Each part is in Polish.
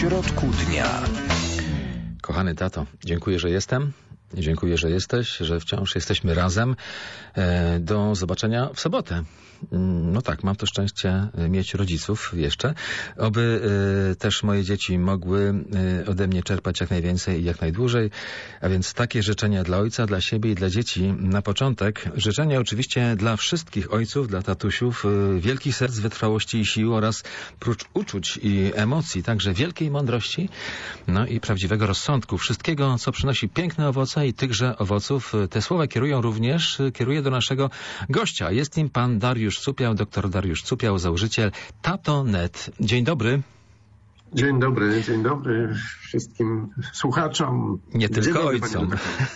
środku dnia. Kochany tato, dziękuję, że jestem. Dziękuję, że jesteś, że wciąż jesteśmy razem. Do zobaczenia w sobotę. No tak, mam to szczęście mieć rodziców jeszcze. Oby też moje dzieci mogły ode mnie czerpać jak najwięcej i jak najdłużej. A więc takie życzenia dla ojca, dla siebie i dla dzieci. Na początek życzenia oczywiście dla wszystkich ojców, dla tatusiów, wielkich serc, wytrwałości i sił oraz prócz uczuć i emocji, także wielkiej mądrości, no i prawdziwego rozsądku. Wszystkiego, co przynosi piękne owoce i tychże owoców. Te słowa kieruję do naszego gościa. Jest nim pan Dariusz Cupiał, doktor Dariusz Cupiał, założyciel Tato.net. Dzień dobry. Dzień dobry wszystkim słuchaczom. Nie tylko ojcom.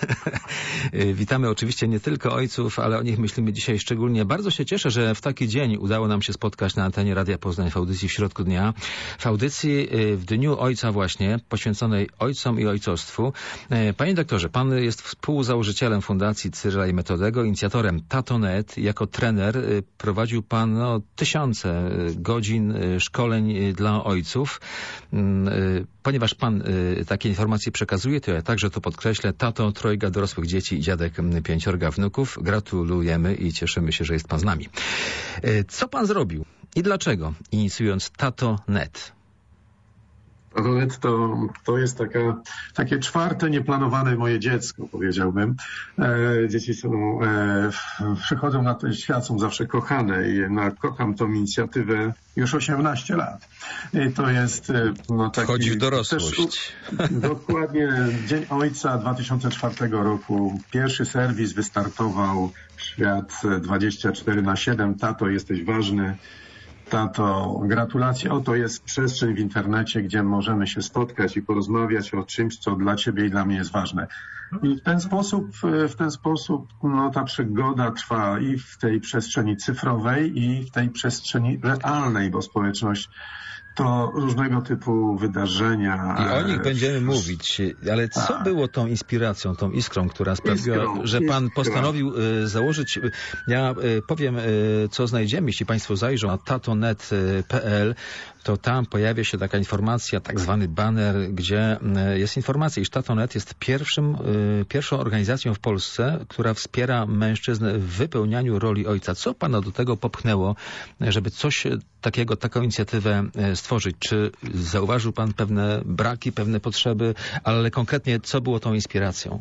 Witamy oczywiście nie tylko ojców, ale o nich myślimy dzisiaj szczególnie. Bardzo się cieszę, że w taki dzień udało nam się spotkać na antenie Radia Poznań w audycji w środku dnia. W audycji w Dniu Ojca właśnie, poświęconej ojcom i ojcostwu. Panie doktorze, pan jest współzałożycielem Fundacji Cyryla i Metodego, inicjatorem Tato.net. Jako trener prowadził pan tysiące godzin szkoleń dla ojców. Ponieważ pan takie informacje przekazuje, to ja także to podkreślę. Tato, 3 dorosłych dzieci i dziadek 5 wnuk. Gratulujemy i cieszymy się, że jest pan z nami. Co pan zrobił i dlaczego, inicjując Tato.net? Tato.net to jest takie czwarte nieplanowane moje dziecko, powiedziałbym. Dzieci przychodzą na ten świat, są zawsze kochane i kocham tą inicjatywę już 18 lat. I to jest taki... Wchodzi w dorosłość. Dokładnie Dzień Ojca 2004 roku. Pierwszy serwis wystartował w świat 24/7. Tato, jesteś ważny. Tato, gratulacje. Oto jest przestrzeń w internecie, gdzie możemy się spotkać i porozmawiać o czymś, co dla ciebie i dla mnie jest ważne. I w ten sposób ta przygoda trwa i w tej przestrzeni cyfrowej, i w tej przestrzeni realnej, bo społeczność to różnego typu wydarzenia. I o nich będziemy mówić, ale co było tą inspiracją, tą iskrą, która sprawiła, że pan postanowił założyć... Ja powiem, co znajdziemy, jeśli państwo zajrzą na tato.net.pl, to tam pojawia się taka informacja, tak zwany baner, gdzie jest informacja, iż Tato.net jest pierwszą organizacją w Polsce, która wspiera mężczyzn w wypełnianiu roli ojca. Co pana do tego popchnęło, żeby coś takiego, taką inicjatywę stworzyć? Czy zauważył pan pewne braki, pewne potrzeby, ale konkretnie co było tą inspiracją?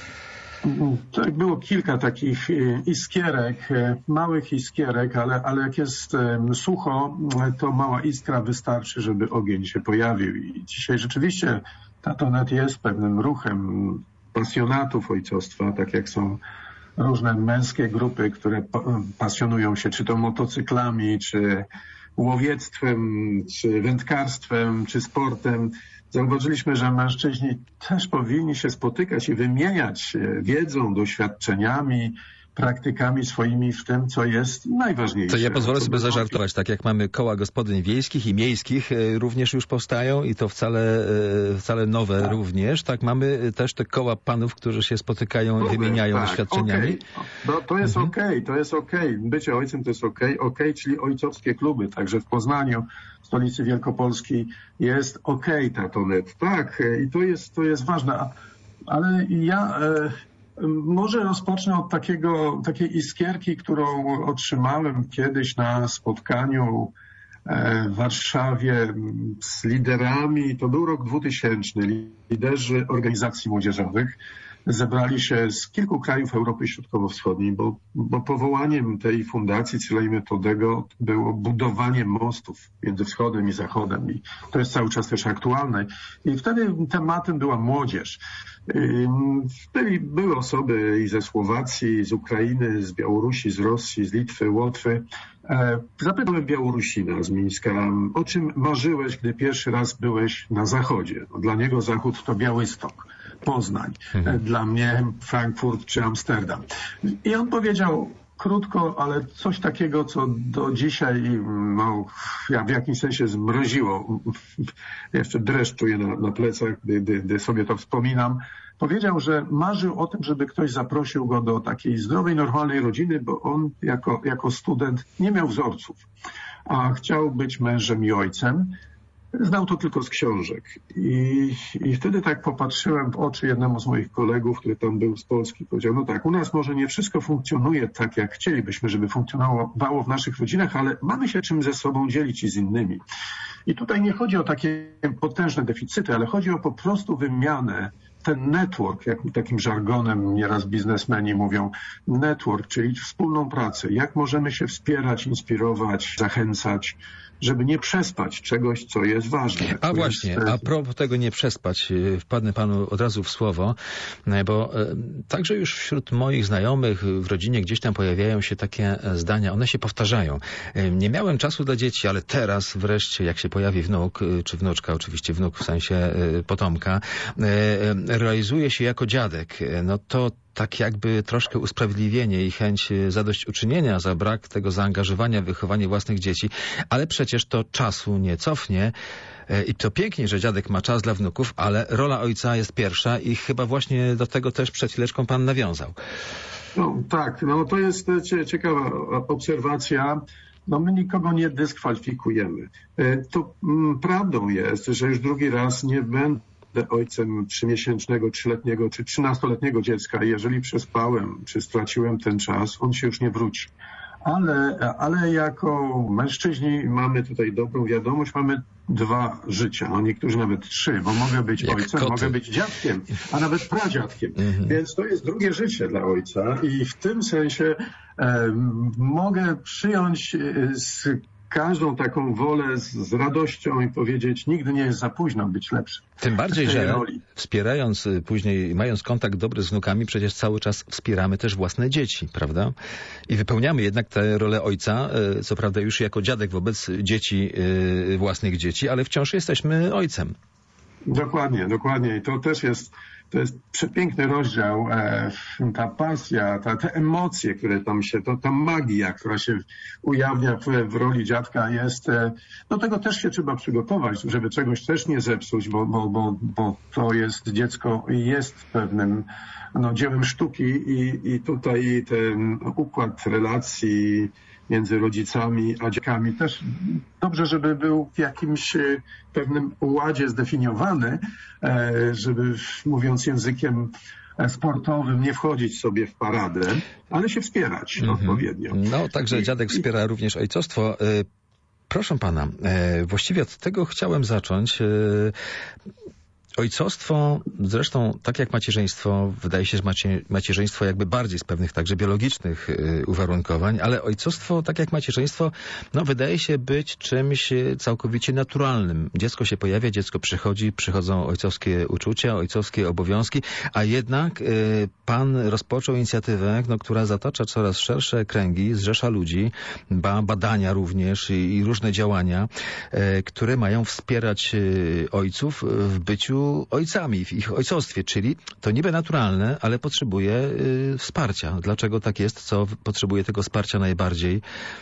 Tak, było kilka takich iskierek, małych iskierek, ale jak jest sucho, to mała iskra wystarczy, żeby ogień się pojawił. I dzisiaj rzeczywiście Tato.net jest pewnym ruchem pasjonatów ojcostwa, tak jak są różne męskie grupy, które pasjonują się czy to motocyklami, czy łowiectwem, czy wędkarstwem, czy sportem. Zauważyliśmy, że mężczyźni też powinni się spotykać i wymieniać się wiedzą, doświadczeniami, praktykami swoimi w tym, co jest najważniejsze. To ja pozwolę sobie zażartować. Tak jak mamy koła gospodyń wiejskich i miejskich również już powstają i to wcale nowe również. Tak mamy też te koła panów, którzy się spotykają i wymieniają doświadczeniami. Okay. To jest to jest okej. Bycie ojcem to jest okej, czyli ojcowskie kluby. Także w Poznaniu, stolicy Wielkopolski, jest Tato.net. Tak, i to jest ważne. Ale ja... Może rozpocznę od takiej iskierki, którą otrzymałem kiedyś na spotkaniu w Warszawie z liderami. To był rok 2000. Liderzy organizacji młodzieżowych zebrali się z kilku krajów Europy Środkowo-Wschodniej, bo powołaniem tej fundacji Cyryla i Metodego było budowanie mostów między wschodem i zachodem. I to jest cały czas też aktualne. I wtedy tematem była młodzież. Były osoby i ze Słowacji, z Ukrainy, z Białorusi, z Rosji, z Litwy, Łotwy. Zapytałem Białorusina z Mińska, o czym marzyłeś, gdy pierwszy raz byłeś na Zachodzie. Dla niego Zachód to Białystok, Poznań, dla mnie Frankfurt czy Amsterdam. I on powiedział krótko, ale coś takiego, co do dzisiaj w jakimś sensie zmroziło. Jeszcze dreszcz czuję na plecach, gdy sobie to wspominam. Powiedział, że marzył o tym, żeby ktoś zaprosił go do takiej zdrowej, normalnej rodziny, bo on jako student nie miał wzorców, a chciał być mężem i ojcem. Znał to tylko z książek. I wtedy tak popatrzyłem w oczy jednemu z moich kolegów, który tam był z Polski. Powiedział, no tak, u nas może nie wszystko funkcjonuje tak, jak chcielibyśmy, żeby funkcjonowało w naszych rodzinach, ale mamy się czym ze sobą dzielić i z innymi. I tutaj nie chodzi o takie potężne deficyty, ale chodzi o po prostu wymianę. Ten network, jak takim żargonem nieraz biznesmeni mówią, network, czyli wspólną pracę. Jak możemy się wspierać, inspirować, zachęcać, żeby nie przespać czegoś, co jest ważne. A właśnie, a propos tego nie przespać, wpadnę panu od razu w słowo, bo także już wśród moich znajomych w rodzinie gdzieś tam pojawiają się takie zdania, one się powtarzają. Nie miałem czasu dla dzieci, ale teraz wreszcie, jak się pojawi wnuk, czy wnuczka, oczywiście wnuk w sensie potomka, realizuje się jako dziadek. No to tak jakby troszkę usprawiedliwienie i chęć zadośćuczynienia za brak tego zaangażowania w wychowanie własnych dzieci, ale przecież to czasu nie cofnie i to pięknie, że dziadek ma czas dla wnuków, ale rola ojca jest pierwsza i chyba właśnie do tego też przed chwileczką pan nawiązał. No tak, no to jest ciekawa obserwacja. No my nikogo nie dyskwalifikujemy. To prawdą jest, że już drugi raz nie będę ojcem 3-miesięcznego, 3-letniego czy 13-letniego dziecka. Jeżeli przespałem, czy straciłem ten czas, on się już nie wróci. Ale jako mężczyźni mamy tutaj dobrą wiadomość, mamy 2 życia, no niektórzy nawet 3, bo mogę być jak ojcem, koty. mogę być dziadkiem, a nawet pradziadkiem. Więc to jest drugie życie dla ojca i w tym sensie mogę przyjąć z każdą taką wolę z radością i powiedzieć, nigdy nie jest za późno być lepszym. Tym bardziej, że wspierając później, mając kontakt dobry z wnukami, przecież cały czas wspieramy też własne dzieci, prawda? I wypełniamy jednak tę rolę ojca, co prawda już jako dziadek wobec dzieci, własnych dzieci, ale wciąż jesteśmy ojcem. Dokładnie, dokładnie. I to też jest przepiękny rozdział. Ta pasja, te emocje, które tam się, ta magia, która się ujawnia w roli dziadka jest, do tego też się trzeba przygotować, żeby czegoś też nie zepsuć, bo to jest, dziecko jest pewnym dziełem sztuki i tutaj ten układ relacji między rodzicami a dzieciakami też dobrze, żeby był w jakimś pewnym ładzie zdefiniowany, żeby, mówiąc językiem sportowym, nie wchodzić sobie w paradę, ale się wspierać odpowiednio. No, także dziadek wspiera również ojcostwo. Proszę pana, właściwie od tego chciałem zacząć. Ojcostwo, zresztą tak jak macierzyństwo, wydaje się, że macierzyństwo jakby bardziej z pewnych także biologicznych uwarunkowań, ale ojcostwo, tak jak macierzyństwo, no wydaje się być czymś całkowicie naturalnym. Dziecko się pojawia, dziecko przychodzi, przychodzą ojcowskie uczucia, ojcowskie obowiązki, a jednak pan rozpoczął inicjatywę, która zatacza coraz szersze kręgi, zrzesza ludzi, badania również i różne działania, które mają wspierać ojców w byciu ojcami, w ich ojcostwie, czyli to niby naturalne, ale potrzebuje wsparcia. Dlaczego tak jest? Co potrzebuje tego wsparcia najbardziej?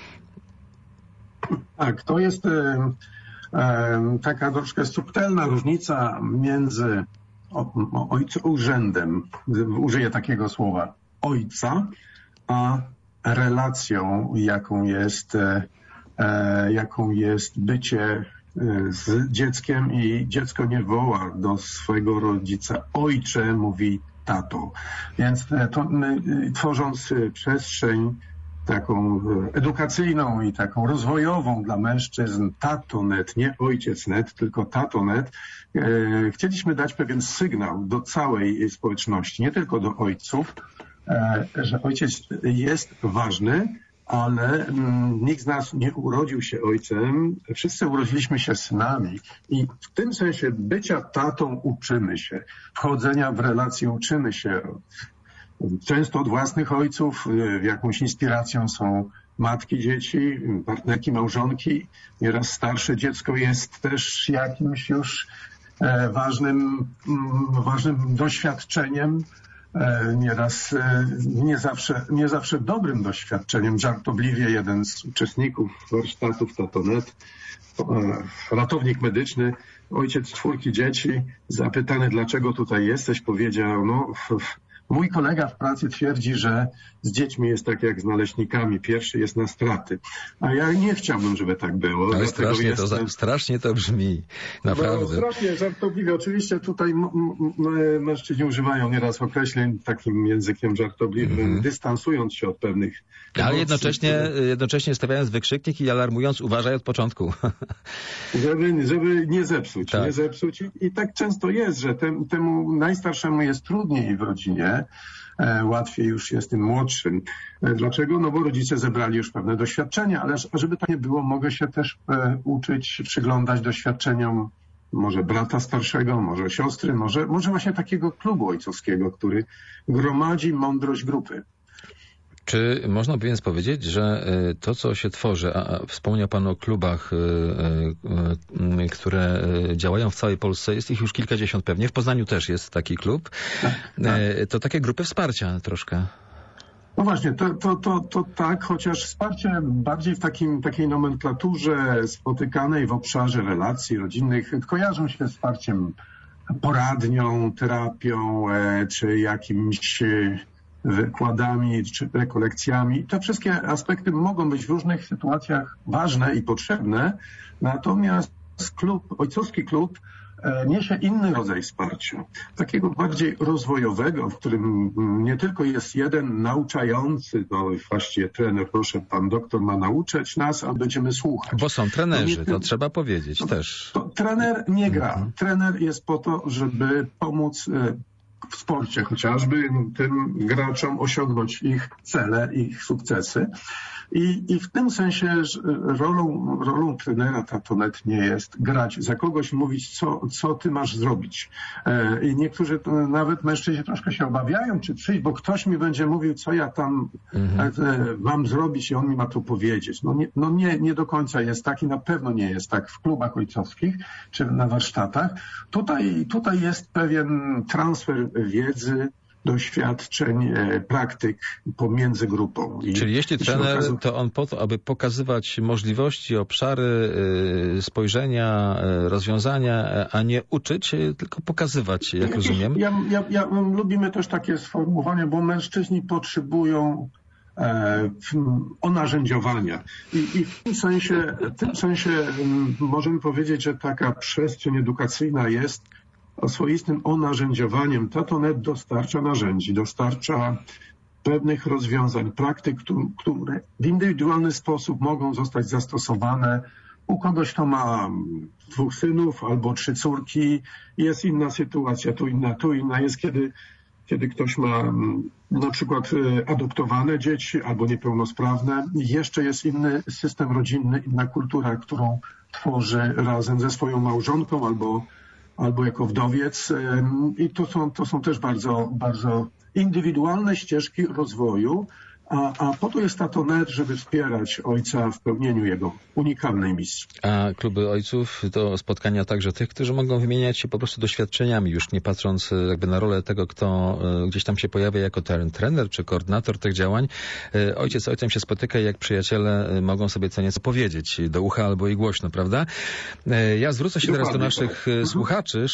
Tak, to jest taka troszkę subtelna różnica między urzędem, użyję takiego słowa, ojca, a relacją, jaką jest bycie z dzieckiem i dziecko nie woła do swojego rodzica ojcze, mówi tato. Więc to my, tworząc przestrzeń taką edukacyjną i taką rozwojową dla mężczyzn, tatonet, nie ojciec.net, tylko tatonet, chcieliśmy dać pewien sygnał do całej społeczności, nie tylko do ojców, że ojciec jest ważny, ale nikt z nas nie urodził się ojcem, wszyscy urodziliśmy się synami i w tym sensie bycia tatą uczymy się, wchodzenia w relacje uczymy się. Często od własnych ojców, jakąś inspiracją są matki dzieci, partnerki, małżonki. Nieraz starsze dziecko jest też jakimś już ważnym doświadczeniem, nieraz nie zawsze dobrym doświadczeniem. Żartobliwie jeden z uczestników warsztatów Tatonet, ratownik medyczny, ojciec 4 dzieci, zapytany, dlaczego tutaj jesteś, powiedział, Mój kolega w pracy twierdzi, że z dziećmi jest tak jak z naleśnikami. Pierwszy jest na straty. A ja nie chciałbym, żeby tak było. Ale strasznie to brzmi. Naprawdę. No, strasznie żartobliwie. Oczywiście tutaj mężczyźni używają nieraz określeń takim językiem żartobliwym, dystansując się od pewnych ale emocji, jednocześnie stawiając wykrzyknik i alarmując, uważaj od początku. Żeby nie zepsuć. Tak. Nie zepsuć. I tak często jest, że temu najstarszemu jest trudniej w rodzinie, łatwiej już jest tym młodszym. Dlaczego? No bo rodzice zebrali już pewne doświadczenia, ale żeby tak nie było, mogę się też uczyć, przyglądać doświadczeniom może brata starszego, może siostry, może właśnie takiego klubu ojcowskiego, który gromadzi mądrość grupy. Czy można by więc powiedzieć, że to, co się tworzy, a wspomniał Pan o klubach, które działają w całej Polsce, jest ich już kilkadziesiąt pewnie, w Poznaniu też jest taki klub, to takie grupy wsparcia troszkę. No właśnie, to tak, chociaż wsparcie bardziej w takiej nomenklaturze spotykanej w obszarze relacji rodzinnych kojarzą się z wsparciem poradnią, terapią, czy jakimś wykładami, czy rekolekcjami. Te wszystkie aspekty mogą być w różnych sytuacjach ważne i potrzebne, natomiast ojcowski klub niesie inny rodzaj wsparcia, takiego bardziej rozwojowego, w którym nie tylko jest jeden nauczający, no właściwie trener, proszę, pan doktor ma nauczać nas, a będziemy słuchać. Bo są trenerzy, to trzeba powiedzieć też. To trener nie gra. Trener jest po to, żeby pomóc w sporcie chociażby tym graczom osiągnąć ich cele, ich sukcesy. I w tym sensie rolą trenera Tatonet nie jest grać, za kogoś mówić, co ty masz zrobić. I niektórzy nawet mężczyźni troszkę się obawiają, czy przyjść, bo ktoś mi będzie mówił, co ja tam mam zrobić i on mi ma to powiedzieć. Nie do końca jest tak i na pewno nie jest tak w klubach ojcowskich czy na warsztatach. Tutaj jest pewien transfer wiedzy, doświadczeń, praktyk pomiędzy grupą. Czyli jeśli trener, to on po to, aby pokazywać możliwości, obszary spojrzenia, rozwiązania, a nie uczyć, tylko pokazywać, jak rozumiem. Lubimy też takie sformułowanie, bo mężczyźni potrzebują onarzędziowania. I w tym sensie możemy powiedzieć, że taka przestrzeń edukacyjna jest swoistym onarzędziowaniem. Tatonet dostarcza narzędzi, dostarcza pewnych rozwiązań, praktyk, które w indywidualny sposób mogą zostać zastosowane. U kogoś, kto ma 2 synów albo 3 córki, jest inna sytuacja, tu inna jest, kiedy ktoś ma na przykład adoptowane dzieci albo niepełnosprawne. Jeszcze jest inny system rodzinny, inna kultura, którą tworzy razem ze swoją małżonką albo jako wdowiec. I to są też bardzo, bardzo indywidualne ścieżki rozwoju, a po to jest Tatonet, żeby wspierać ojca w pełnieniu jego unikalnej misji. A kluby ojców to spotkania także tych, którzy mogą wymieniać się po prostu doświadczeniami, już nie patrząc jakby na rolę tego, kto gdzieś tam się pojawia jako trener czy koordynator tych działań. Ojciec z ojcem się spotyka i jak przyjaciele mogą sobie co nieco powiedzieć do ucha albo i głośno, prawda? Ja zwrócę się teraz do naszych słuchaczy.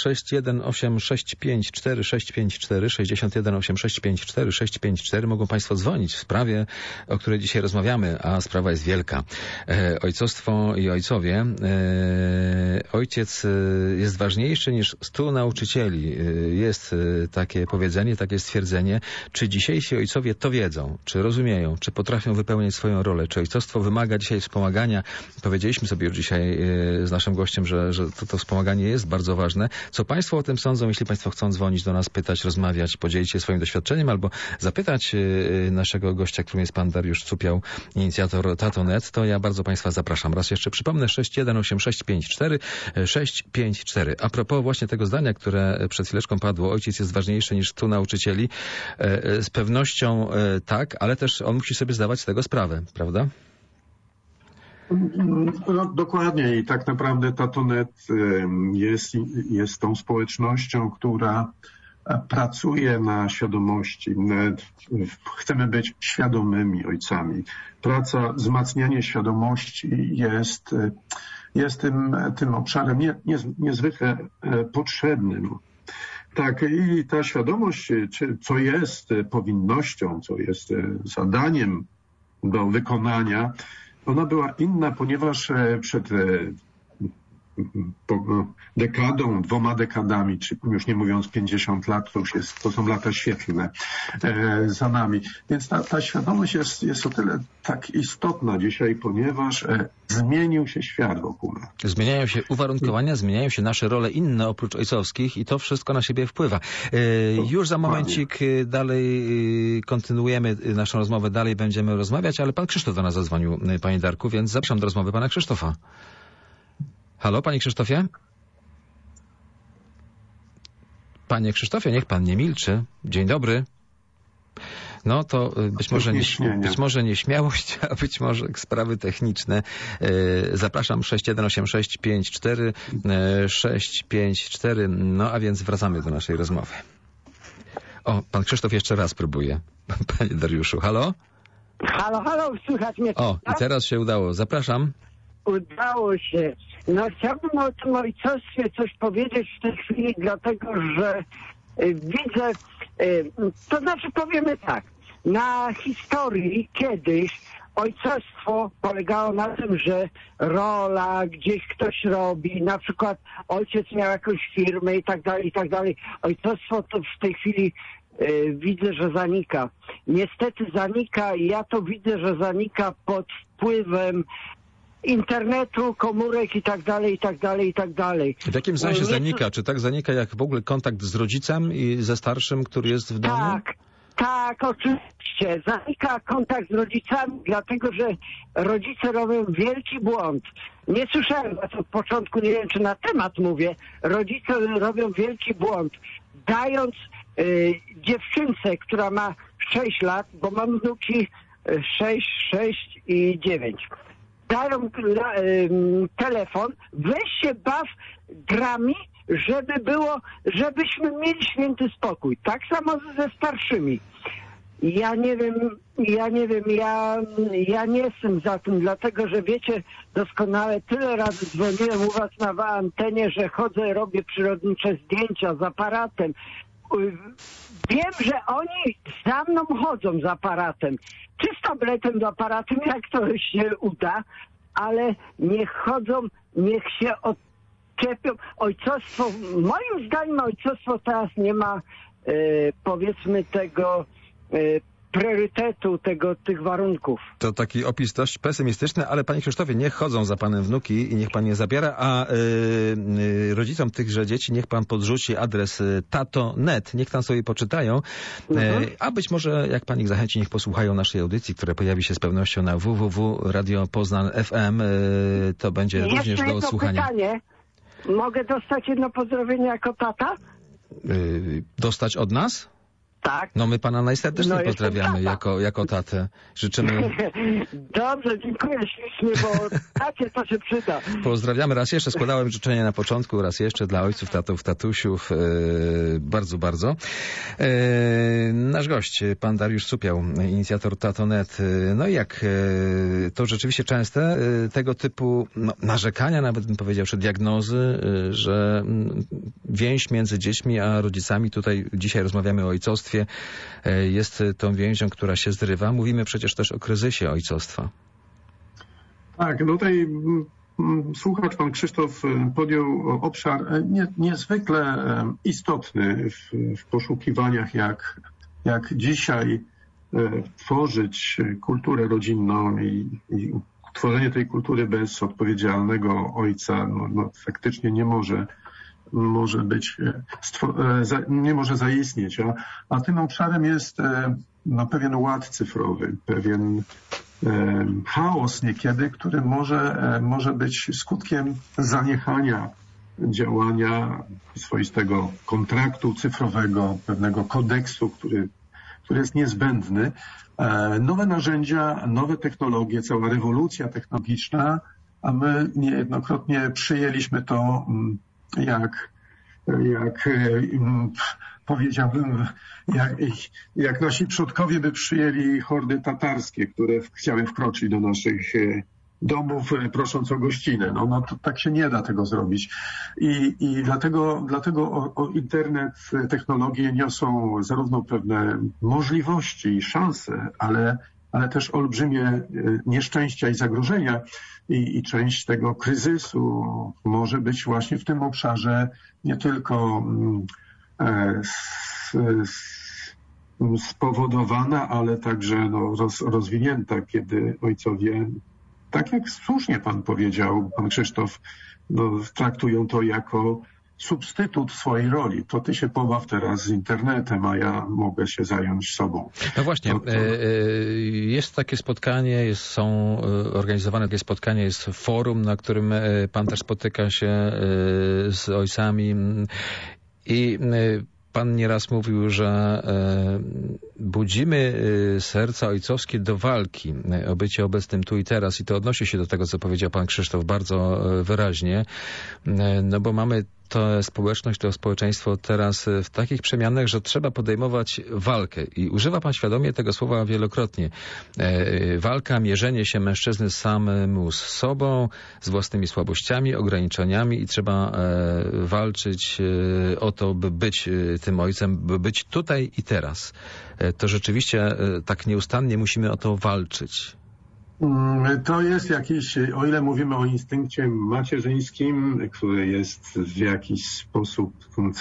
618654654 618654654. Mogą Państwo dzwonić w sprawie, o której dzisiaj rozmawiamy, a sprawa jest wielka. Ojcostwo i ojcowie. Ojciec jest ważniejszy niż 100 nauczycieli. Jest takie powiedzenie, takie stwierdzenie. Czy dzisiejsi ojcowie to wiedzą? Czy rozumieją? Czy potrafią wypełniać swoją rolę? Czy ojcostwo wymaga dzisiaj wspomagania? Powiedzieliśmy sobie już dzisiaj z naszym gościem, że to wspomaganie jest bardzo ważne. Co Państwo o tym sądzą? Jeśli Państwo chcą dzwonić do nas, pytać, rozmawiać, podzielić się swoim doświadczeniem albo zapytać naszego gościa, którym jest pan Dariusz Cupiał, inicjator Tatonet, to ja bardzo Państwa zapraszam. Raz jeszcze przypomnę, 618654654. A propos właśnie tego zdania, które przed chwileczką padło, ojciec jest ważniejszy niż 100 nauczycieli. Z pewnością tak, ale też on musi sobie zdawać z tego sprawę, prawda? No, dokładnie i tak naprawdę Tatonet jest tą społecznością, która pracuje na świadomości. Chcemy być świadomymi ojcami. Praca, wzmacnianie świadomości jest tym obszarem niezwykle potrzebnym. Tak, i ta świadomość, co jest powinnością, co jest zadaniem do wykonania, ona była inna, ponieważ przed dekadą, 2 dekadami, czy już nie mówiąc 50 lat, to są lata świetlne za nami. Więc ta świadomość jest o tyle tak istotna dzisiaj, ponieważ zmienił się świat wokół nas. Zmieniają się uwarunkowania, zmieniają się nasze role inne oprócz ojcowskich i to wszystko na siebie wpływa. Już za momencik dalej kontynuujemy naszą rozmowę, dalej będziemy rozmawiać, ale pan Krzysztof do nas zadzwonił, panie Darku, więc zapraszam do rozmowy pana Krzysztofa. Halo, panie Krzysztofie? Panie Krzysztofie, niech pan nie milczy. Dzień dobry. No to być może nieśmiałość, a być może sprawy techniczne. Zapraszam 61854654. No a więc wracamy do naszej rozmowy. O, pan Krzysztof jeszcze raz próbuje. Panie Dariuszu, halo? Halo, słychać mnie? O, i teraz się udało. Zapraszam. Udało się. No chciałbym o tym ojcostwie coś powiedzieć w tej chwili, dlatego że widzę, to znaczy powiemy tak, na historii kiedyś ojcostwo polegało na tym, że rola gdzieś ktoś robi, na przykład ojciec miał jakąś firmę i tak dalej. Ojcostwo to w tej chwili widzę, że zanika. Niestety zanika i ja to widzę, że zanika pod wpływem internetu, komórek i tak dalej. W jakim sensie zanika? Czy tak zanika jak w ogóle kontakt z rodzicem i ze starszym, który jest w domu? Tak, oczywiście. Zanika kontakt z rodzicami, dlatego że rodzice robią wielki błąd. Nie słyszałem was od początku, nie wiem czy na temat mówię. Rodzice robią wielki błąd, dając dziewczynce, która ma 6 lat, bo mam wnuki 6 i 9. Dają telefon, weź się baw grami, żebyśmy mieli święty spokój. Tak samo ze starszymi. Ja nie wiem, ja nie jestem za tym, dlatego że wiecie doskonale, tyle razy dzwoniłem u was na antenie, że chodzę, robię przyrodnicze zdjęcia z aparatem. Wiem, że oni za mną chodzą z aparatem. Czy z tabletem do aparatem, jak to się uda, ale niech chodzą, niech się odczepią. Ojcostwo, moim zdaniem ojcostwo teraz nie ma, powiedzmy, tego priorytetu, tych warunków. To taki opis dość pesymistyczny, ale panie Krzysztofie, niech chodzą za panem wnuki i niech pan je zabiera, a rodzicom tychże dzieci niech pan podrzuci adres tato.net, niech tam sobie poczytają, a być może jak pan ich zachęci, niech posłuchają naszej audycji, która pojawi się z pewnością na www.radio.poznan.fm, to będzie również do odsłuchania. Pytanie. Mogę dostać jedno pozdrowienie jako tata? Dostać od nas? Tak. No my pana najserdeczniej pozdrawiamy jako tatę. Życzymy... Dobrze, dziękuję ślicznie, bo tacie to się przyda. Pozdrawiamy raz jeszcze. Składałem życzenia na początku, raz jeszcze dla ojców, tatów, tatusiów. Bardzo, bardzo. Nasz gość, pan Dariusz Supiał, inicjator Tato.net. No i jak to rzeczywiście częste tego typu narzekania, nawet bym powiedział, czy diagnozy, że więź między dziećmi a rodzicami, tutaj dzisiaj rozmawiamy o ojcostwie, jest tą więzią, która się zrywa. Mówimy przecież też o kryzysie ojcostwa. Tak, tutaj słuchacz, pan Krzysztof, podjął obszar niezwykle istotny w poszukiwaniach, jak dzisiaj tworzyć kulturę rodzinną i tworzenie tej kultury bez odpowiedzialnego ojca faktycznie nie może zaistnieć, a tym obszarem jest pewien ład cyfrowy, pewien chaos niekiedy, który może być skutkiem zaniechania działania swoistego kontraktu cyfrowego, pewnego kodeksu, który jest niezbędny. Nowe narzędzia, nowe technologie, cała rewolucja technologiczna, a my niejednokrotnie przyjęliśmy to jak powiedziałbym, jak nasi przodkowie by przyjęli hordy tatarskie, które chciały wkroczyć do naszych domów, prosząc o gościnę. No to tak się nie da tego zrobić. I dlatego internet, technologie niosą zarówno pewne możliwości i szanse, ale też olbrzymie nieszczęścia i zagrożenia. I część tego kryzysu może być właśnie w tym obszarze nie tylko spowodowana, ale także rozwinięta, kiedy ojcowie, tak jak słusznie pan powiedział, pan Krzysztof, traktują to jako substytut swojej roli. To ty się pobaw teraz z internetem, a ja mogę się zająć sobą. No właśnie, jest takie spotkanie, są organizowane takie spotkanie, jest forum, na którym pan też spotyka się z ojcami i pan nieraz mówił, że budzimy serca ojcowskie do walki o bycie obecnym tu i teraz i to odnosi się do tego, co powiedział pan Krzysztof bardzo wyraźnie, no bo mamy tę społeczność, to społeczeństwo teraz w takich przemianach, że trzeba podejmować walkę i używa pan świadomie tego słowa wielokrotnie. Walka, mierzenie się mężczyzny samemu z sobą, z własnymi słabościami, ograniczeniami i trzeba walczyć o to, by być tym ojcem, by być tutaj i teraz. To rzeczywiście tak nieustannie musimy o to walczyć. To jest jakiś, o ile mówimy o instynkcie macierzyńskim, który jest w jakiś sposób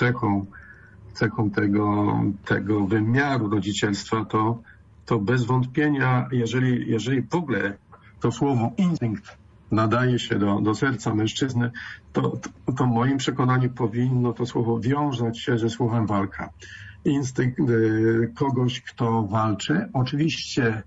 cechą tego wymiaru rodzicielstwa, to bez wątpienia, jeżeli w ogóle to słowo instynkt nadaje się do serca mężczyzny, to w moim przekonaniu powinno to słowo wiązać się ze słowem walka. Instynkt kogoś, kto walczy, oczywiście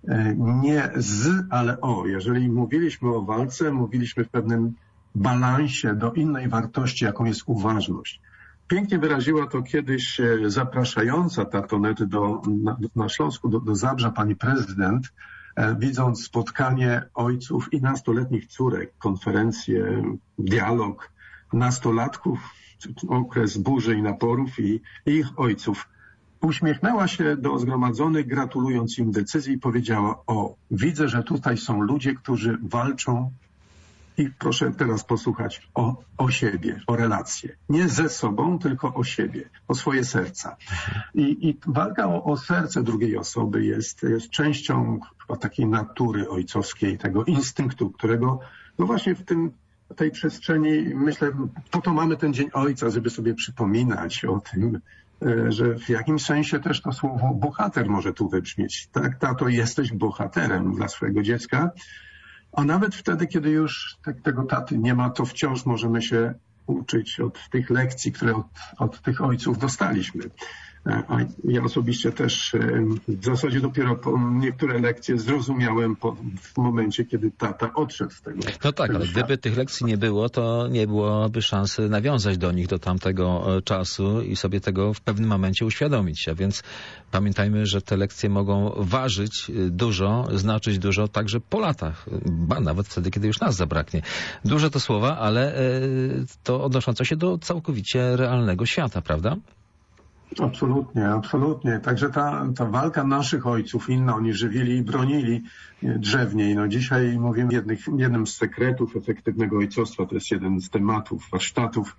nie ale jeżeli mówiliśmy o walce, mówiliśmy w pewnym balansie do innej wartości, jaką jest uważność. Pięknie wyraziła to kiedyś zapraszająca Tatonety na Śląsku do Zabrza pani prezydent, widząc spotkanie ojców i nastoletnich córek, konferencję, dialog nastolatków, okres burzy i naporów i ich ojców. Uśmiechnęła się do zgromadzonych, gratulując im decyzji i powiedziała: widzę, że tutaj są ludzie, którzy walczą i proszę teraz posłuchać o siebie, o relacje. Nie ze sobą, tylko o siebie, o swoje serca. I walka o serce drugiej osoby jest częścią chyba takiej natury ojcowskiej, tego instynktu, którego właśnie w tej przestrzeni, myślę, po to mamy ten Dzień Ojca, żeby sobie przypominać o tym, że w jakimś sensie też to słowo bohater może tu wybrzmieć. Tak, tato, jesteś bohaterem dla swojego dziecka, a nawet wtedy, kiedy już tego taty nie ma, to wciąż możemy się uczyć od tych lekcji, które od tych ojców dostaliśmy. A ja osobiście też w zasadzie dopiero niektóre lekcje zrozumiałem w momencie, kiedy tata odszedł z tego. No tak, ale gdyby tych lekcji nie było, to nie byłoby szansy nawiązać do nich do tamtego czasu i sobie tego w pewnym momencie uświadomić. A więc pamiętajmy, że te lekcje mogą ważyć dużo, znaczyć dużo także po latach, nawet wtedy, kiedy już nas zabraknie. Duże to słowa, ale to odnoszące się do całkowicie realnego świata, prawda? Absolutnie, absolutnie. Także ta walka naszych ojców, inna, oni żywili i bronili drzewniej. No dzisiaj mówimy jednym z sekretów efektywnego ojcostwa, to jest jeden z tematów warsztatów,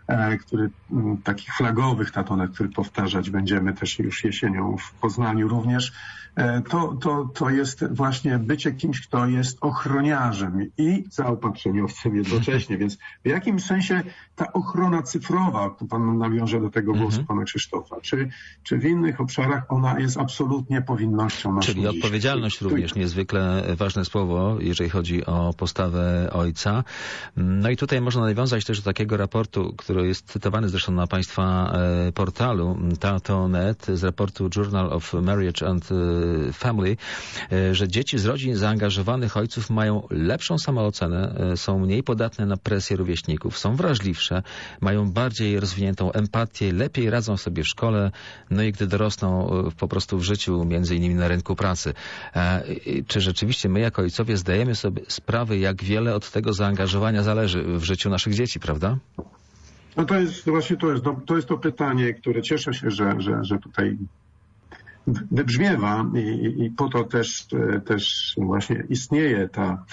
takich flagowych, Tatonet, który powtarzać będziemy też już jesienią w Poznaniu również. To jest właśnie bycie kimś, kto jest ochroniarzem i zaopatrzeniowcem jednocześnie. Więc w jakimś sensie ta ochrona cyfrowa, tu pan nawiąże do tego głosu pana Krzysztofa, czy w innych obszarach ona jest absolutnie powinnością naszą. Czyli odpowiedzialność również niezwykle ważne słowo, jeżeli chodzi o postawę ojca. No i tutaj można nawiązać też do takiego raportu, który jest cytowany zresztą na państwa portalu Tato.net z raportu Journal of Marriage and Family, że dzieci z rodzin zaangażowanych ojców mają lepszą samoocenę, są mniej podatne na presję rówieśników, są wrażliwsze, mają bardziej rozwiniętą empatię, lepiej radzą sobie w szkole, no i gdy dorosną po prostu w życiu, między innymi na rynku pracy. Czy rzeczywiście my jako ojcowie zdajemy sobie sprawę, jak wiele od tego zaangażowania zależy w życiu naszych dzieci, prawda? No to jest to pytanie, które cieszę się, że tutaj wybrzmiewa i po to też właśnie istnieje ta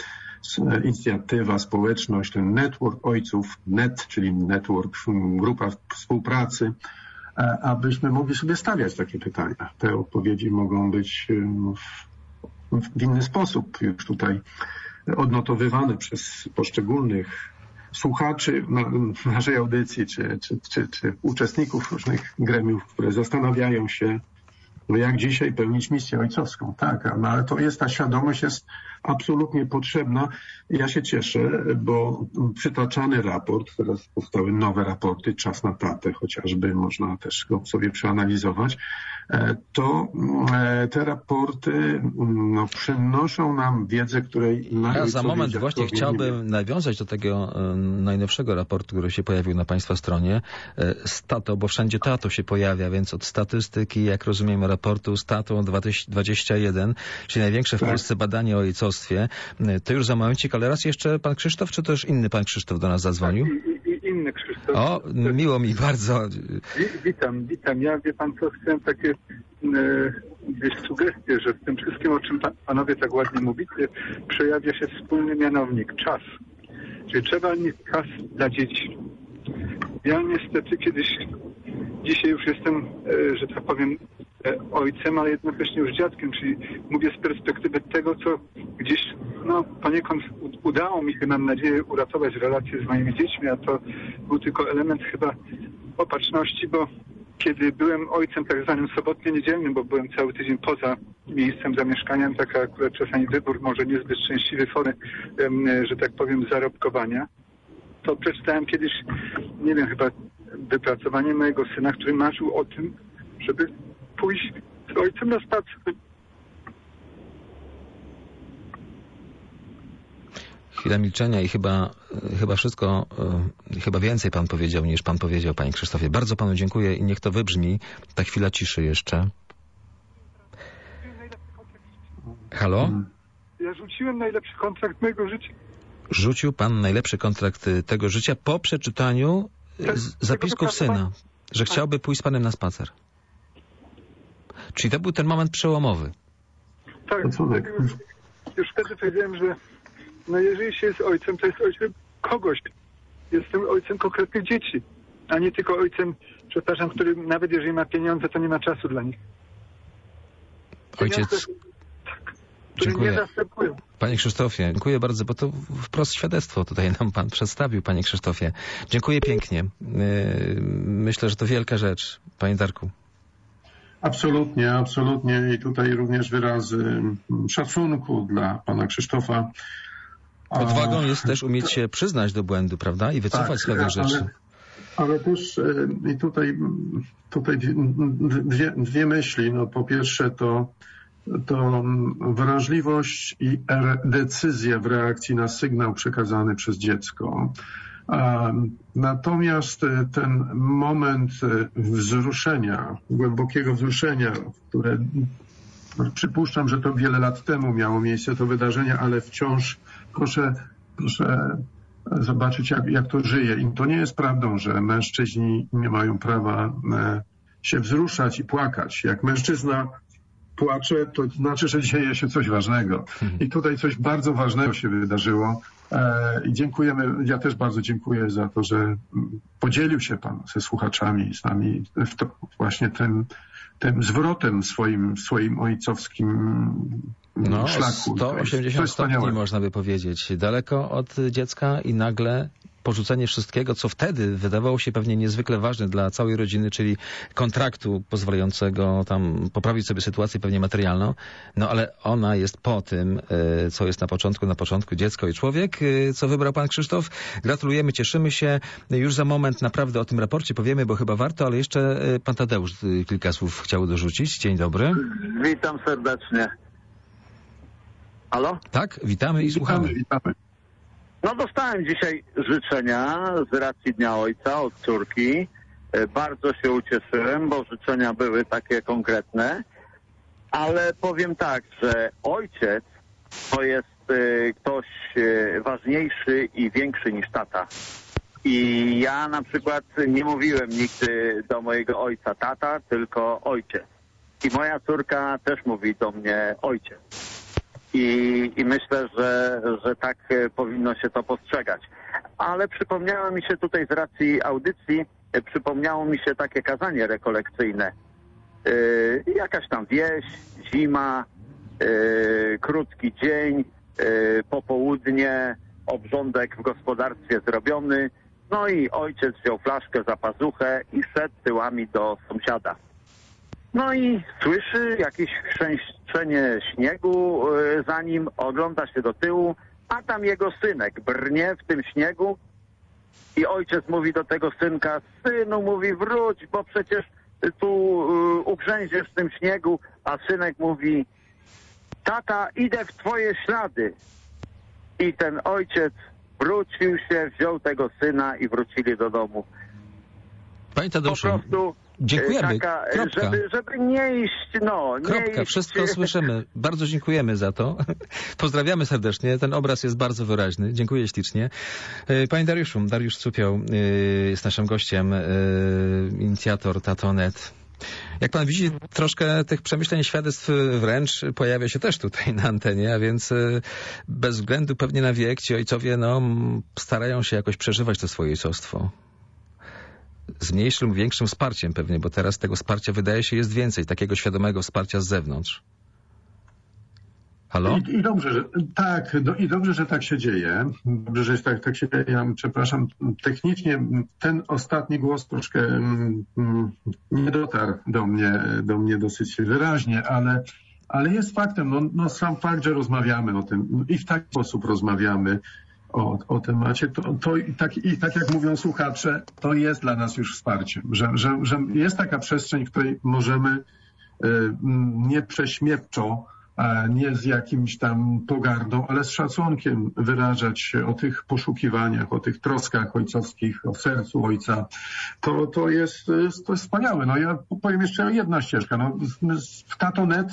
inicjatywa, społeczność, ten network ojców, NET, czyli network, grupa współpracy, abyśmy mogli sobie stawiać takie pytania. Te odpowiedzi mogą być w inny sposób już tutaj odnotowywane przez poszczególnych słuchaczy naszej audycji, czy uczestników różnych gremiów, które zastanawiają się, jak dzisiaj pełnić misję ojcowską. Tak, ale ta świadomość jest absolutnie potrzebna. Ja się cieszę, bo przytaczany raport, teraz powstały nowe raporty, Czas na tatę chociażby, można też go sobie przeanalizować, to te raporty przynoszą nam wiedzę, której... Ja za moment właśnie chciałbym nawiązać do tego najnowszego raportu, który się pojawił na Państwa stronie. Stato, bo wszędzie tato się pojawia, więc od statystyki, jak rozumiemy, raportu Stato 2021, czyli największe w Polsce badanie o ojcostwie. To już za momencik, ale raz jeszcze pan Krzysztof, czy też inny pan Krzysztof do nas zadzwonił? Inny Krzysztof. O, miło mi bardzo. Witam. Ja, wie pan co, chciałem takie sugestie, że w tym wszystkim, o czym panowie tak ładnie mówicie, przejawia się wspólny mianownik, czas. Czyli trzeba mieć czas dla dzieci. Ja niestety dzisiaj już jestem, że tak powiem, ojcem, ale jednocześnie już dziadkiem, czyli mówię z perspektywy tego, co gdzieś poniekąd udało mi się, mam nadzieję, uratować relacje z moimi dziećmi, a to był tylko element chyba opatrzności, bo kiedy byłem ojcem tak zwanym sobotnio-niedzielnym, bo byłem cały tydzień poza miejscem zamieszkania, taka akurat czasami wybór może niezbyt szczęśliwy formy, że tak powiem, zarobkowania, to przeczytałem kiedyś, nie wiem, chyba wypracowanie mojego syna, który marzył o tym, żeby pójść z ojcem na spacer. Chwila milczenia i chyba wszystko, chyba więcej pan powiedział, niż pan powiedział, panie Krzysztofie. Bardzo panu dziękuję i niech to wybrzmi. Ta chwila ciszy jeszcze. Halo? Ja rzuciłem najlepszy kontrakt mojego życia. Rzucił pan najlepszy kontrakt tego życia po przeczytaniu zapisków syna, że chciałby pójść z panem na spacer. Czyli to był ten moment przełomowy. Tak, już wtedy powiedziałem, że jeżeli się jest ojcem, to jest ojcem kogoś. Jestem ojcem konkretnych dzieci, a nie tylko ojcem, przepraszam, który nawet jeżeli ma pieniądze, to nie ma czasu dla nich. Ojciec... Dziękuję. Panie Krzysztofie, dziękuję bardzo, bo to wprost świadectwo tutaj nam pan przedstawił, panie Krzysztofie. Dziękuję pięknie. Myślę, że to wielka rzecz. Panie Darku. Absolutnie. I tutaj również wyrazy szacunku dla pana Krzysztofa. Odwagą jest też umieć się przyznać do błędu, prawda? I wycofać z pewnych rzeczy. Ale też i tutaj dwie myśli. Po pierwsze to wrażliwość i decyzja w reakcji na sygnał przekazany przez dziecko. Natomiast ten moment wzruszenia, głębokiego wzruszenia, które przypuszczam, że to wiele lat temu miało miejsce to wydarzenie, ale wciąż proszę zobaczyć, jak to żyje. I to nie jest prawdą, że mężczyźni nie mają prawa się wzruszać i płakać. Jak mężczyzna płacze, to znaczy, że dzieje się coś ważnego. I tutaj coś bardzo ważnego się wydarzyło. I dziękujemy, ja też bardzo dziękuję za to, że podzielił się pan ze słuchaczami, z nami właśnie tym zwrotem swoim ojcowskim szlaku. 180 stopni można by powiedzieć. Daleko od dziecka i nagle porzucenie wszystkiego, co wtedy wydawało się pewnie niezwykle ważne dla całej rodziny, czyli kontraktu pozwalającego tam poprawić sobie sytuację pewnie materialną, ale ona jest po tym, co jest na początku dziecko i człowiek, co wybrał pan Krzysztof. Gratulujemy, cieszymy się. Już za moment naprawdę o tym raporcie powiemy, bo chyba warto, ale jeszcze pan Tadeusz kilka słów chciał dorzucić. Dzień dobry. Witam serdecznie. Halo? Tak, witamy i słuchamy. Witamy. Dostałem dzisiaj życzenia z racji Dnia Ojca od córki. Bardzo się ucieszyłem, bo życzenia były takie konkretne. Ale powiem tak, że ojciec to jest ktoś ważniejszy i większy niż tata. I ja na przykład nie mówiłem nigdy do mojego ojca tata, tylko ojciec. I moja córka też mówi do mnie ojciec. I myślę, że tak powinno się to postrzegać. Ale przypomniało mi się tutaj z racji audycji, przypomniało mi się takie kazanie rekolekcyjne. Jakaś tam wieś, zima, krótki dzień, popołudnie, obrządek w gospodarstwie zrobiony. No i ojciec wziął flaszkę za pazuchę i szedł tyłami do sąsiada. No i słyszy jakieś chrzęszczenie śniegu za nim, ogląda się do tyłu, a tam jego synek brnie w tym śniegu i ojciec mówi do tego synka: synu, mówi, wróć, bo przecież tu ugrzęziesz w tym śniegu, a synek mówi: tata, idę w twoje ślady. I ten ojciec wrócił się, wziął tego syna i wrócili do domu. Panie Tadeuszu, po prostu dziękujemy. Taka, Kropka. żeby nie iść, Kropka. Nie Wszystko iść. słyszymy. Bardzo dziękujemy za to. Pozdrawiamy serdecznie. Ten obraz jest bardzo wyraźny. Dziękuję ślicznie. Panie Dariuszu, Dariusz Cupiał jest naszym gościem, inicjator Tato.net. Jak pan widzi, troszkę tych przemyśleń, świadectw wręcz pojawia się też tutaj na antenie, a więc bez względu pewnie na wiek ci ojcowie starają się jakoś przeżywać to swoje ojcostwo. Z mniejszym, większym wsparciem pewnie, bo teraz tego wsparcia wydaje się jest więcej, takiego świadomego wsparcia z zewnątrz. Halo? I dobrze, że tak, i dobrze, że tak się dzieje. Dobrze, że tak się dzieje. Ja przepraszam, technicznie ten ostatni głos troszkę nie dotarł do mnie dosyć wyraźnie, ale jest faktem, sam fakt, że rozmawiamy o tym i w taki sposób rozmawiamy o temacie, i tak jak mówią słuchacze, to jest dla nas już wsparciem, że jest taka przestrzeń, w której możemy nie prześmiewczo, nie z jakimś tam pogardą, ale z szacunkiem wyrażać się o tych poszukiwaniach, o tych troskach ojcowskich, o sercu ojca. To jest wspaniałe. No ja powiem jeszcze jedna ścieżka. W Tato.net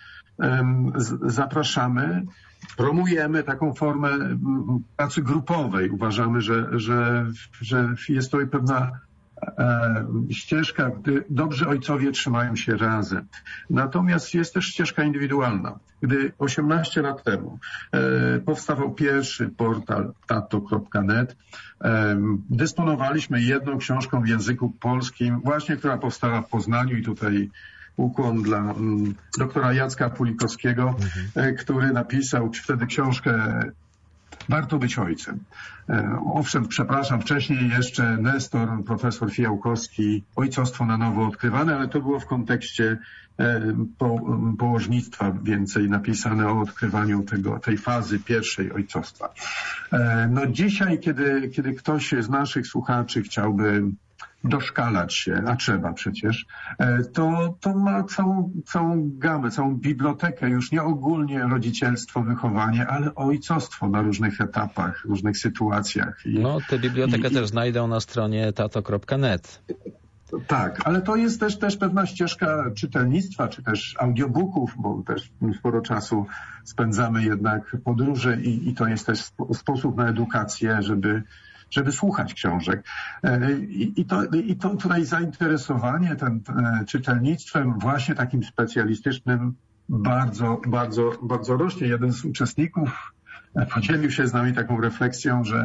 zapraszamy, promujemy taką formę pracy grupowej. Uważamy, że jest to pewna ścieżka, gdy dobrzy ojcowie trzymają się razem. Natomiast jest też ścieżka indywidualna. Gdy 18 lat temu powstawał pierwszy portal tato.net, dysponowaliśmy jedną książką w języku polskim, właśnie która powstała w Poznaniu i tutaj ukłon dla doktora Jacka Pulikowskiego, który napisał wtedy książkę Warto być ojcem. Owszem, przepraszam, wcześniej jeszcze Nestor, profesor Fijałkowski, Ojcostwo na nowo odkrywane, ale to było w kontekście położnictwa więcej napisane o odkrywaniu tej fazy pierwszej ojcostwa. Dzisiaj, kiedy ktoś z naszych słuchaczy chciałby doszkalać się, a trzeba przecież, to ma całą gamę, całą bibliotekę, już nie ogólnie rodzicielstwo, wychowanie, ale ojcostwo na różnych etapach, różnych sytuacjach. Tę bibliotekę też znajdą na stronie tato.net. Tak, ale to jest też pewna ścieżka czytelnictwa, czy też audiobooków, bo też sporo czasu spędzamy jednak podróży i to jest też sposób na edukację, żeby słuchać książek. I to tutaj zainteresowanie czytelnictwem właśnie takim specjalistycznym bardzo, bardzo, bardzo rośnie. Jeden z uczestników podzielił się z nami taką refleksją, że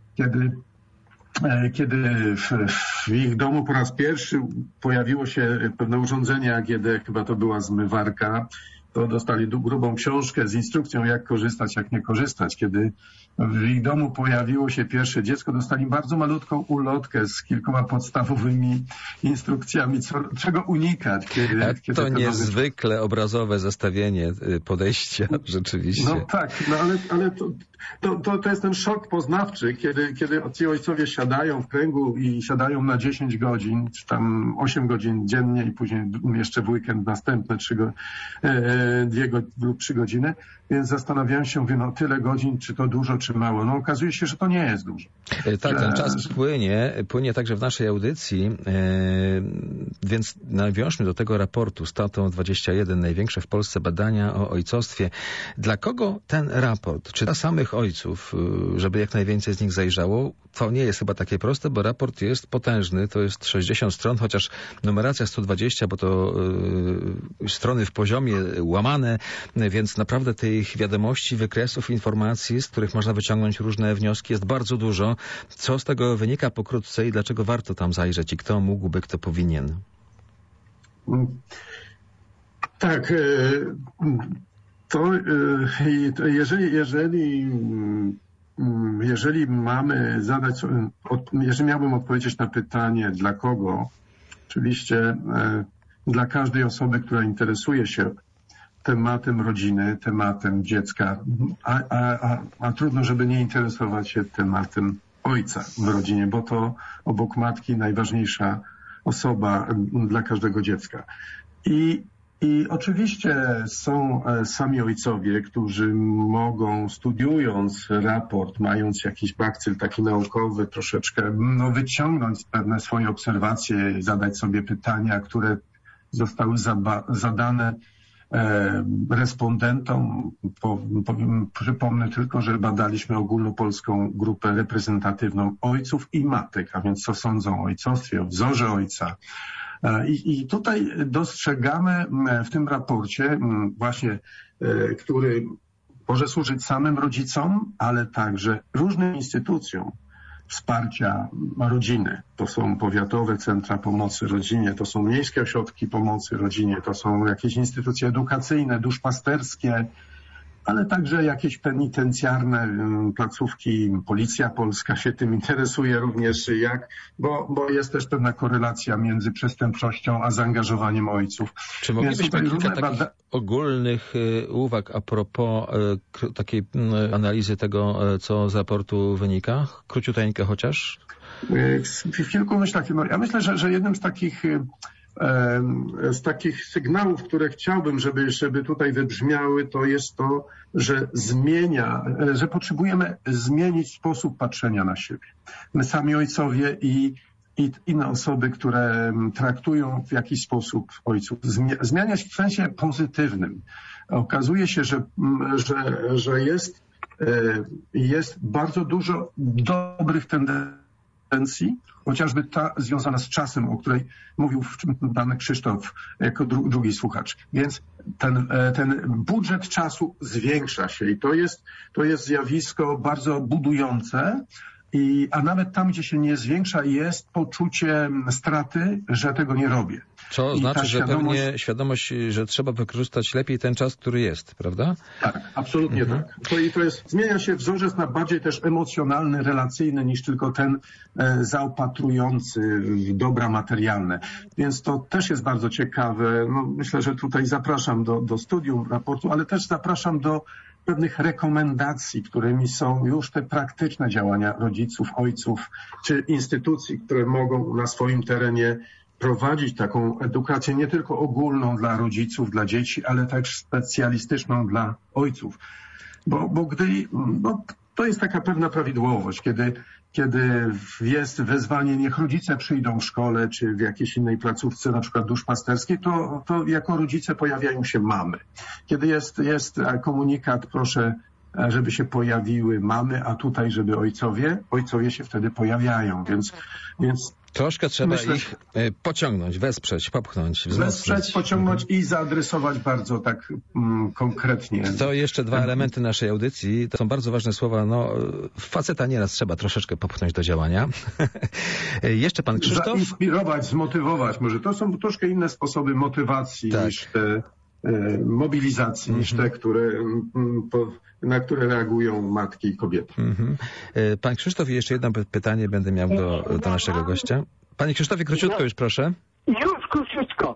kiedy w ich domu po raz pierwszy pojawiło się pewne urządzenie AGD, chyba to była zmywarka, to dostali grubą książkę z instrukcją, jak korzystać, jak nie korzystać. Kiedy w ich domu pojawiło się pierwsze dziecko, dostali bardzo malutką ulotkę z kilkoma podstawowymi instrukcjami, czego unikać. Kiedy to niezwykle obrazowe zestawienie podejścia, rzeczywiście. No tak, ale to jest ten szok poznawczy, kiedy ci ojcowie siadają w kręgu i siadają na 10 godzin, czy tam 8 godzin dziennie i później jeszcze w weekend następne 2 lub 3 godziny, więc zastanawiałem się, mówię, tyle godzin, czy to dużo, czy mało. Okazuje się, że to nie jest dużo. Tak, ten czas płynie także w naszej audycji, więc nawiążmy do tego raportu z Tatą 21, największe w Polsce badania o ojcostwie. Dla kogo ten raport? Czy dla samych tych ojców, żeby jak najwięcej z nich zajrzało, to nie jest chyba takie proste, bo raport jest potężny, to jest 60 stron, chociaż numeracja 120, bo to strony w poziomie łamane, więc naprawdę tych wiadomości, wykresów, informacji, z których można wyciągnąć różne wnioski, jest bardzo dużo. Co z tego wynika pokrótce i dlaczego warto tam zajrzeć i kto mógłby, kto powinien? Tak, to jeżeli mamy zadać, jeżeli miałbym odpowiedzieć na pytanie dla kogo, oczywiście dla każdej osoby, która interesuje się tematem rodziny, tematem dziecka, a trudno, żeby nie interesować się tematem ojca w rodzinie, bo to obok matki najważniejsza osoba dla każdego dziecka. I oczywiście są sami ojcowie, którzy mogą, studiując raport, mając jakiś bakcyl taki naukowy, troszeczkę wyciągnąć pewne swoje obserwacje, zadać sobie pytania, które zostały zadane respondentom. Przypomnę tylko, że badaliśmy ogólnopolską grupę reprezentatywną ojców i matek, a więc co sądzą o ojcostwie, o wzorze ojca. I tutaj dostrzegamy w tym raporcie właśnie, który może służyć samym rodzicom, ale także różnym instytucjom wsparcia rodziny. To są powiatowe centra pomocy rodzinie, to są miejskie ośrodki pomocy rodzinie, to są jakieś instytucje edukacyjne, duszpasterskie, ale także jakieś penitencjarne placówki. Policja polska się tym interesuje również, bo jest też pewna korelacja między przestępczością a zaangażowaniem ojców. Czy moglibyśmy kilka takich ogólnych uwag a propos takiej analizy tego, co z raportu wynika? Króciuteńkę chociaż? W kilku myślach. Ja myślę, że jednym z takich sygnałów, które chciałbym, żeby tutaj wybrzmiały, to jest to, że potrzebujemy zmienić sposób patrzenia na siebie. My sami ojcowie i inne osoby, które traktują w jakiś sposób ojców. Zmieniać w sensie pozytywnym. Okazuje się, że jest bardzo dużo dobrych tendencji, chociażby ta związana z czasem, o której mówił pan Krzysztof jako drugi słuchacz. Więc ten budżet czasu zwiększa się i to jest zjawisko bardzo budujące. A nawet tam, gdzie się nie zwiększa, jest poczucie straty, że tego nie robię. Co znaczy, że pewnie świadomość, że trzeba wykorzystać lepiej ten czas, który jest, prawda? Tak, absolutnie tak. Zmienia się wzorzec na bardziej też emocjonalny, relacyjny niż tylko ten zaopatrujący w dobra materialne. Więc to też jest bardzo ciekawe. Myślę, że tutaj zapraszam do studium raportu, ale też zapraszam do pewnych rekomendacji, którymi są już te praktyczne działania rodziców, ojców czy instytucji, które mogą na swoim terenie prowadzić taką edukację nie tylko ogólną dla rodziców, dla dzieci, ale też specjalistyczną dla ojców. Bo to jest taka pewna prawidłowość, kiedy jest wezwanie, niech rodzice przyjdą w szkole czy w jakiejś innej placówce, na przykład duszpasterskiej, to jako rodzice pojawiają się mamy. Kiedy jest komunikat, proszę, żeby się pojawiły mamy, a tutaj, żeby ojcowie się wtedy pojawiają, więc troszkę trzeba ich pociągnąć, wesprzeć, popchnąć, wesprzeć, pociągnąć i zaadresować bardzo tak konkretnie. To jeszcze dwa elementy naszej audycji. To są bardzo ważne słowa. Faceta nieraz trzeba troszeczkę popchnąć do działania. Jeszcze pan Krzysztof? Zainspirować, zmotywować. Może to są troszkę inne sposoby motywacji niż te mobilizacji, niż te, na które reagują matki i kobiety. Pan Krzysztof, i jeszcze jedno pytanie będę miał do naszego gościa. Panie Krzysztofie, króciutko już proszę. Już króciutko.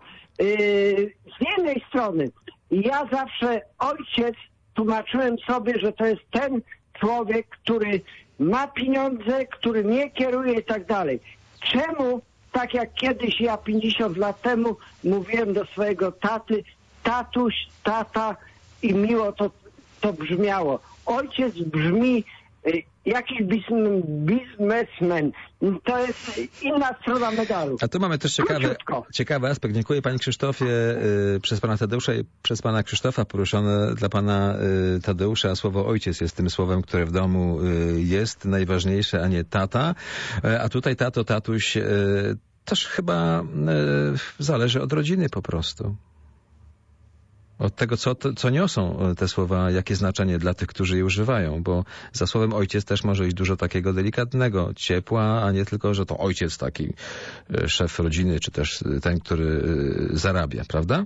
Z jednej strony ja zawsze ojciec tłumaczyłem sobie, że to jest ten człowiek, który ma pieniądze, który nie kieruje i tak dalej. Czemu, tak jak kiedyś ja 50 lat temu mówiłem do swojego taty, tatuś, tata i miło to brzmiało. Ojciec brzmi jakiś biznesmen. To jest inna strona medalu. A tu mamy też ciekawy aspekt. Dziękuję panie Krzysztofie, przez pana Tadeusza i przez pana Krzysztofa poruszone dla pana Tadeusza słowo ojciec jest tym słowem, które w domu jest najważniejsze, a nie tata. A tutaj tato, tatuś też chyba zależy od rodziny po prostu. Od tego, co niosą te słowa, jakie znaczenie dla tych, którzy je używają, bo za słowem ojciec też może iść dużo takiego delikatnego ciepła, a nie tylko, że to ojciec taki szef rodziny, czy też ten, który zarabia, prawda?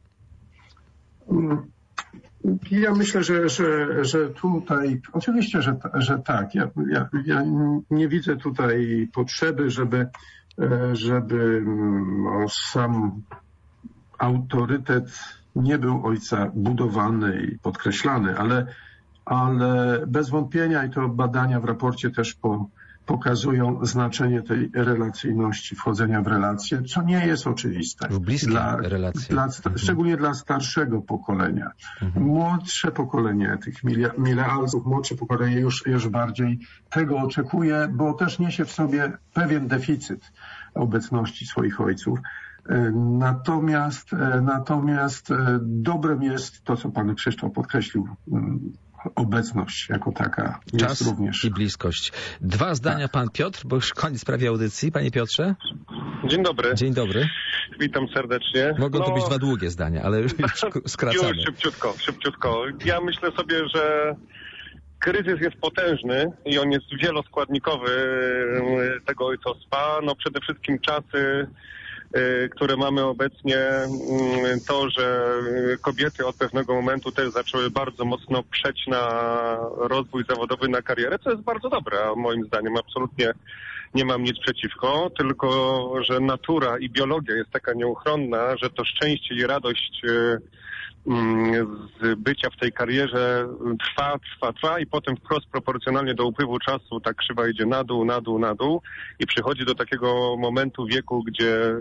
Ja myślę, że tutaj, oczywiście, że tak. Ja nie widzę tutaj potrzeby, żeby sam autorytet nie był ojca budowany i podkreślany, ale bez wątpienia, i to badania w raporcie też pokazują znaczenie tej relacyjności, wchodzenia w relacje, co nie jest oczywiste. W bliskie relacje. Szczególnie dla starszego pokolenia. Młodsze pokolenie, tych milenialsów, młodsze pokolenie już bardziej tego oczekuje, bo też niesie w sobie pewien deficyt obecności swoich ojców. Natomiast dobrem jest to, co pan Krzysztof podkreślił, obecność jako taka jest czas również. I bliskość. 2 zdania pan Piotr, bo już koniec prawie audycji. Panie Piotrze? Dzień dobry. Dzień dobry. Witam serdecznie. Mogą to być 2 długie zdania, ale już skracamy. Już szybciutko. Ja myślę sobie, że kryzys jest potężny i on jest wieloskładnikowy tego ojcostwa. No przede wszystkim czasy, które mamy obecnie, to, że kobiety od pewnego momentu też zaczęły bardzo mocno przeć na rozwój zawodowy, na karierę, co jest bardzo dobre, a moim zdaniem absolutnie nie mam nic przeciwko, tylko że natura i biologia jest taka nieuchronna, że to szczęście i radość z bycia w tej karierze trwa i potem wprost proporcjonalnie do upływu czasu ta krzywa idzie na dół i przychodzi do takiego momentu wieku, gdzie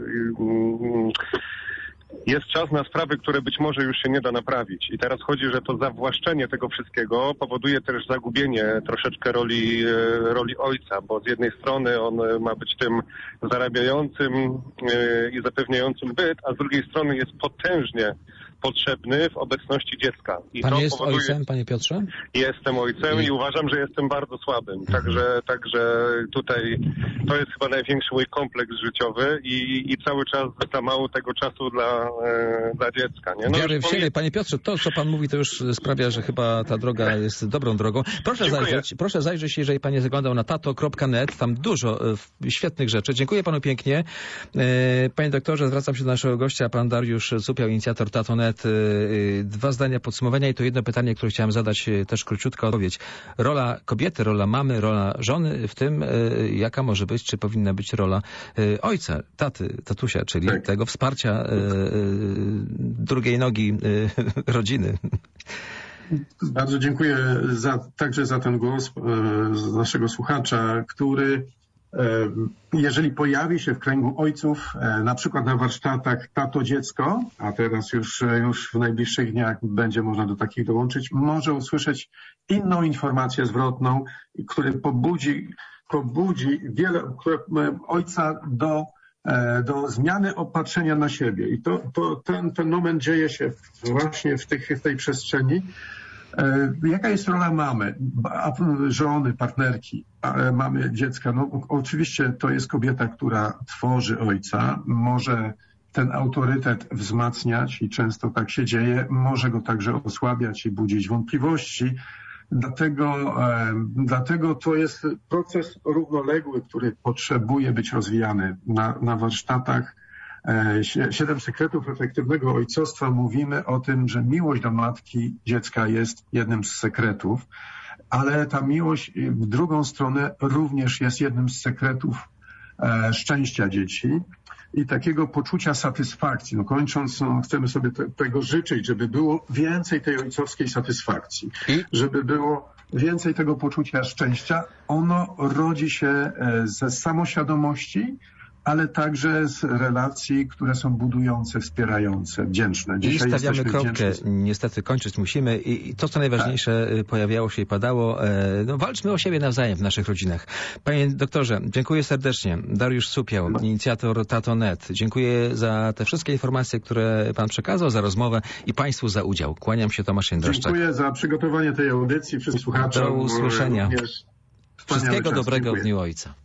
jest czas na sprawy, które być może już się nie da naprawić. I teraz chodzi, że to zawłaszczenie tego wszystkiego powoduje też zagubienie troszeczkę roli ojca, bo z jednej strony on ma być tym zarabiającym i zapewniającym byt, a z drugiej strony jest potężnie potrzebny w obecności dziecka. I pan to jest powoduje... ojcem, panie Piotrze? Jestem ojcem i uważam, że jestem bardzo słabym. Także tutaj to jest chyba największy mój kompleks życiowy i cały czas za mało tego czasu dla dziecka. Nie? No wiary w siebie. Panie Piotrze, to co pan mówi, to już sprawia, że chyba ta droga jest dobrą drogą. Proszę zajrzeć, jeżeli pan nie zaglądał na tato.net, tam dużo świetnych rzeczy. Dziękuję panu pięknie. Panie doktorze, zwracam się do naszego gościa, pan Dariusz Zupiał, inicjator Tato.net. 2 zdania podsumowania i to jedno pytanie, które chciałem zadać, też króciutka odpowiedź. Rola kobiety, rola mamy, rola żony, w tym jaka może być, czy powinna być rola ojca, tatusia, czyli tego wsparcia drugiej nogi rodziny. Bardzo dziękuję także za ten głos z naszego słuchacza, który jeżeli pojawi się w kręgu ojców, na przykład na warsztatach Tato Dziecko, a teraz już w najbliższych dniach będzie można do takich dołączyć, może usłyszeć inną informację zwrotną, która pobudzi wiele ojca do zmiany opatrzenia na siebie. I ten moment dzieje się właśnie w tej przestrzeni. Jaka jest rola mamy, żony, partnerki, mamy dziecka? No oczywiście to jest kobieta, która tworzy ojca, może ten autorytet wzmacniać i często tak się dzieje, może go także osłabiać i budzić wątpliwości. Dlatego to jest proces równoległy, który potrzebuje być rozwijany na warsztatach. 7 sekretów efektywnego ojcostwa mówimy o tym, że miłość do matki dziecka jest jednym z sekretów, ale ta miłość w drugą stronę również jest jednym z sekretów szczęścia dzieci i takiego poczucia satysfakcji. No kończąc, chcemy sobie tego życzyć, żeby było więcej tej ojcowskiej satysfakcji, żeby było więcej tego poczucia szczęścia. Ono rodzi się ze samoświadomości, ale także z relacji, które są budujące, wspierające, wdzięczne. I Dzisiaj stawiamy jesteśmy kropkę. wdzięczni. Niestety kończyć musimy. I to, co najważniejsze, pojawiało się i padało. No, walczmy o siebie nawzajem w naszych rodzinach. Panie doktorze, dziękuję serdecznie. Dariusz Supiał, inicjator Tato.net. Dziękuję za te wszystkie informacje, które pan przekazał, za rozmowę i państwu za udział. Kłaniam się, Tomasz Jędraszczak. Dziękuję za przygotowanie tej audycji. Wszystkim słuchaczom. Do usłyszenia. Również Wszystkiego dobrego Dziękuję. w Dniu Ojca.